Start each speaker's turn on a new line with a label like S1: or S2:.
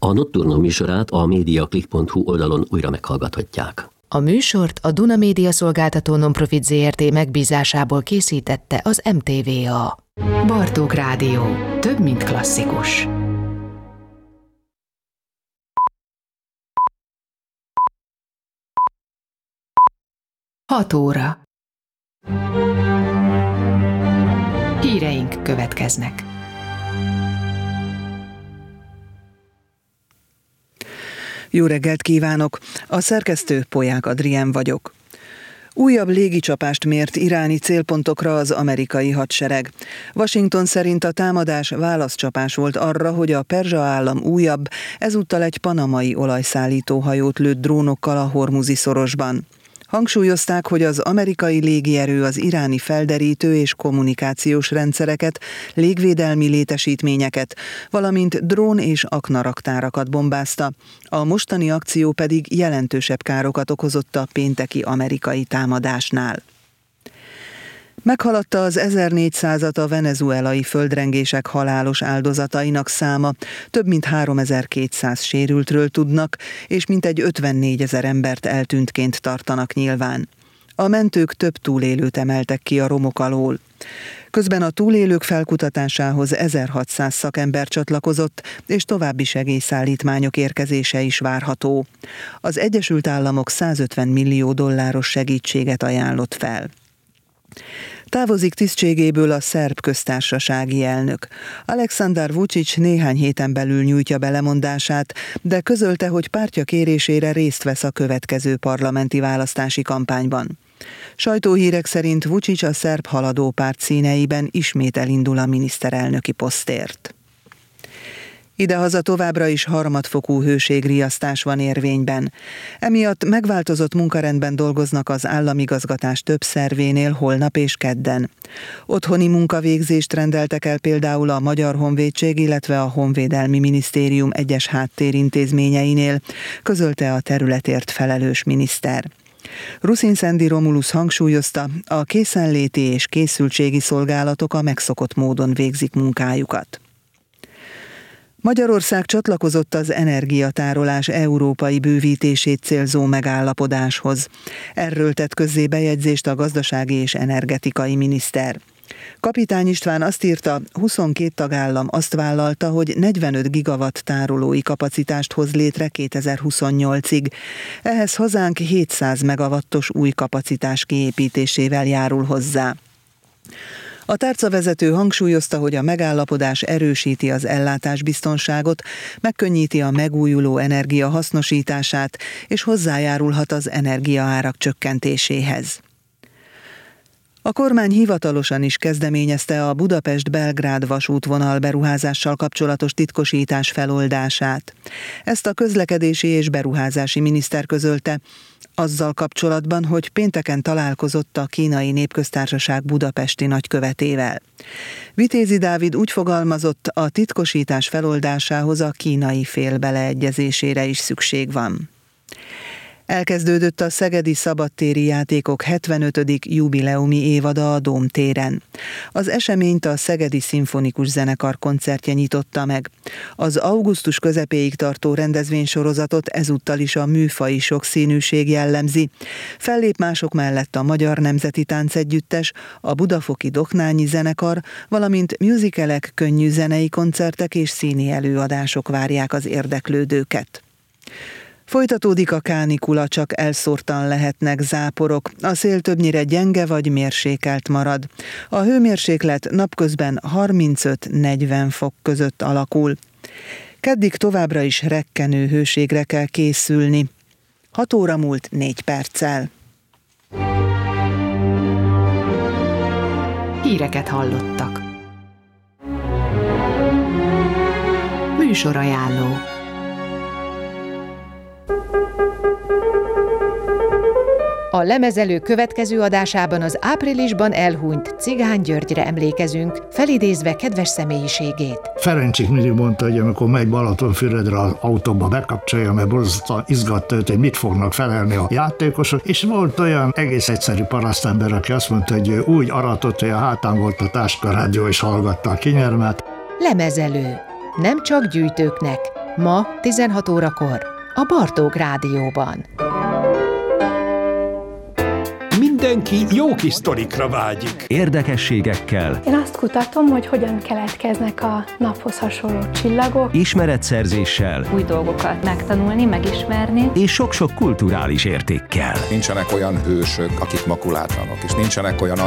S1: A Nocturno műsorát a mediaclick.hu oldalon újra meghallgathatják.
S2: A műsort a Duna Média Szolgáltató Nonprofit Zrt. Megbízásából készítette az MTVA. Bartók Rádió. Több, mint klasszikus. Hat óra. Híreink következnek.
S3: Jó reggelt kívánok! A szerkesztő Polyák Adrián vagyok. Újabb légicsapást mért iráni célpontokra az amerikai hadsereg. Washington szerint a támadás válaszcsapás volt arra, hogy a perzsa állam újabb, ezúttal egy panamai olajszállító hajót lőtt drónokkal a Hormuzi szorosban. Hangsúlyozták, hogy az amerikai légierő az iráni felderítő és kommunikációs rendszereket, légvédelmi létesítményeket, valamint drón- és aknaraktárakat bombázta. A mostani akció pedig jelentősebb károkat okozott a pénteki amerikai támadásnál. Meghaladta az 1400-at a venezuelai földrengések halálos áldozatainak száma, több mint 3200 sérültről tudnak, és mintegy 54 000 embert eltűntként tartanak nyilván. A mentők több túlélőt emeltek ki a romok alól. Közben a túlélők felkutatásához 1600 szakember csatlakozott, és további segélyszállítmányok érkezése is várható. Az Egyesült Államok $150 millió segítséget ajánlott fel. Távozik tisztségéből a szerb köztársasági elnök. Aleksandar Vučić néhány héten belül nyújtja be lemondását, de közölte, hogy pártja kérésére részt vesz a következő parlamenti választási kampányban. Sajtóhírek szerint Vučić a szerb haladó párt színeiben ismét elindul a miniszterelnöki posztért. Idehaza továbbra is harmadfokú hőségriasztás van érvényben. Emiatt megváltozott munkarendben dolgoznak az államigazgatás több szervénél holnap és kedden. Otthoni munkavégzést rendeltek el például a Magyar Honvédség, illetve a Honvédelmi Minisztérium egyes háttérintézményeinél, közölte a területért felelős miniszter. Ruszin-Szendi Romulus hangsúlyozta, a készenléti és készültségi szolgálatok a megszokott módon végzik munkájukat. Magyarország csatlakozott az energiatárolás európai bővítését célzó megállapodáshoz. Erről tett közzé bejegyzést a gazdasági és energetikai miniszter. Kapitány István azt írta, 22 tagállam azt vállalta, hogy 45 gigawatt tárolói kapacitást hoz létre 2028-ig. Ehhez hazánk 700 megawattos új kapacitás kiépítésével járul hozzá. A tárcavezető hangsúlyozta, hogy a megállapodás erősíti az ellátásbiztonságot, megkönnyíti a megújuló energia hasznosítását, és hozzájárulhat az energiaárak csökkentéséhez. A kormány hivatalosan is kezdeményezte a Budapest-Belgrád vasútvonal beruházással kapcsolatos titkosítás feloldását. Ezt a közlekedési és beruházási miniszter közölte, azzal kapcsolatban, hogy pénteken találkozott a Kínai Népköztársaság budapesti nagykövetével. Vitézi Dávid úgy fogalmazott, a titkosítás feloldásához a kínai fél beleegyezésére is szükség van. Elkezdődött a Szegedi Szabadtéri Játékok 75. jubileumi évada a Dóm téren. Az eseményt a Szegedi Szimfonikus Zenekar koncertje nyitotta meg. Az augusztus közepéig tartó rendezvénysorozatot ezúttal is a műfaji sokszínűség jellemzi. Fellép mások mellett a Magyar Nemzeti Táncegyüttes, a Budafoki Doknányi Zenekar, valamint musicalek, könnyű zenei koncertek és színi előadások várják az érdeklődőket. Folytatódik a kánikula, csak elszórtan lehetnek záporok. A szél többnyire gyenge vagy mérsékelt marad. A hőmérséklet napközben 35-40 fok között alakul. Keddig továbbra is rekkenő hőségre kell készülni. 6 óra múlt 4 perccel.
S2: Híreket hallottak. Műsorajánló. A Lemezelő következő adásában az áprilisban elhunyt Cigány Györgyre emlékezünk, felidézve kedves személyiségét.
S4: Ferencsik mindig mondta, hogy amikor megy Balatonfüredre az autóba bekapcsolja, mert borzasztóan izgatta őt, hogy mit fognak felelni a játékosok, és volt olyan egész egyszerű parasztember, aki azt mondta, hogy ő úgy aratott, hogy a hátán volt a táskarádió, és hallgatta a kinyermet.
S2: Lemezelő. Nem csak gyűjtőknek, Ma 16 órakor a Bartók Rádióban.
S5: Mindenki jó kis sztorikra vágyik.
S6: Érdekességekkel.
S7: Én azt kutatom, hogy hogyan keletkeznek a naphoz hasonló csillagok.
S6: Ismeretszerzéssel.
S8: Új dolgokat megtanulni, megismerni.
S6: És sok-sok kulturális értékkel.
S9: Nincsenek olyan hősök, akik makulátlanok, és nincsenek olyan